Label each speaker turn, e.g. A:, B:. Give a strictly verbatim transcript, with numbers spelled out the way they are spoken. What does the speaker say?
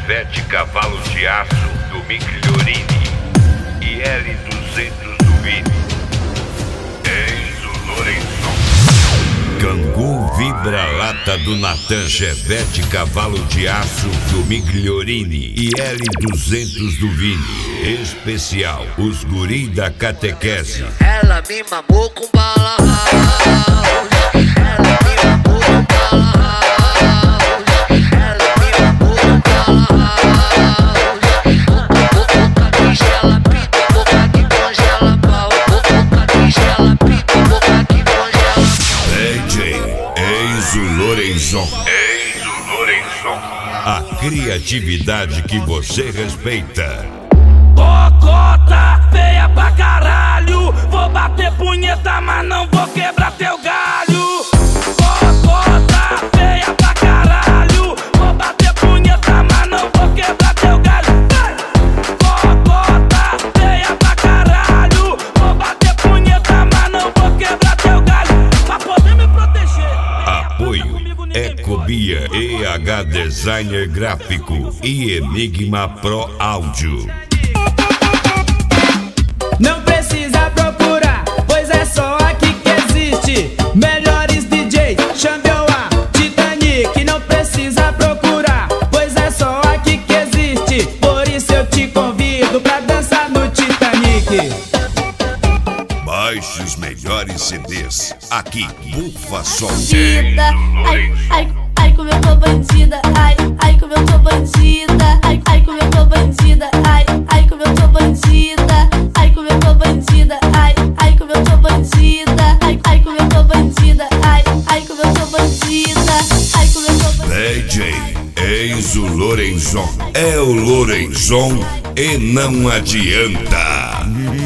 A: Chevette cavalo de aço do Migliorini e L duzentos do Vini. Enzo Lorenzon. Kangoo vibra-lata do Natan, Chevette cavalo de aço do Migliorini e L duzentos do Vini. Especial, os guri da catequese.
B: Ela me mamou com bala house. Ela me mamou com bala house. Ela me mamou com bala house. Boca que gela pita, boca que congela pau. Boca que gela pita, boca que congela.
A: D J Enzo Lorenzon. Enzo Lorenzon. A criatividade que você respeita.
C: Cocota, feia pra caralho. Vou bater punheta, mas não vou quebrar teu galho. Cocota, feia pra caralho. Vou bater punheta, mas não vou quebrar teu galho. Cocota, feia pra caralho. Vou bater punheta, mas não vou quebrar teu galho. Pra poder me proteger.
A: Apoio Ecobia, E H Designer Gráfico e Enigma Pro Áudio.
D: Não precisa procurar, pois é só aqui que existe. Melhores D Js, Xambioá, Titanic. Não precisa procurar, pois é só aqui que existe. Por isso eu te convido pra dançar no Titanic.
A: Baixe os melhores C Ds aqui, Bufa Som.
E: Bandida, ai, ai, ai como eu tô bandida, ai, ai como eu tô bandida, ai, ai como eu tô bandida, ai, ai como eu tô bandida, ai como eu tô bandida, ai, ai como eu tô bandida, ai, ai como eu tô bandida, ai, ai como eu tô bandida, ai como eu tô bandida.
A: D J Enzo Lorenzon é o Lorenzon e não adianta.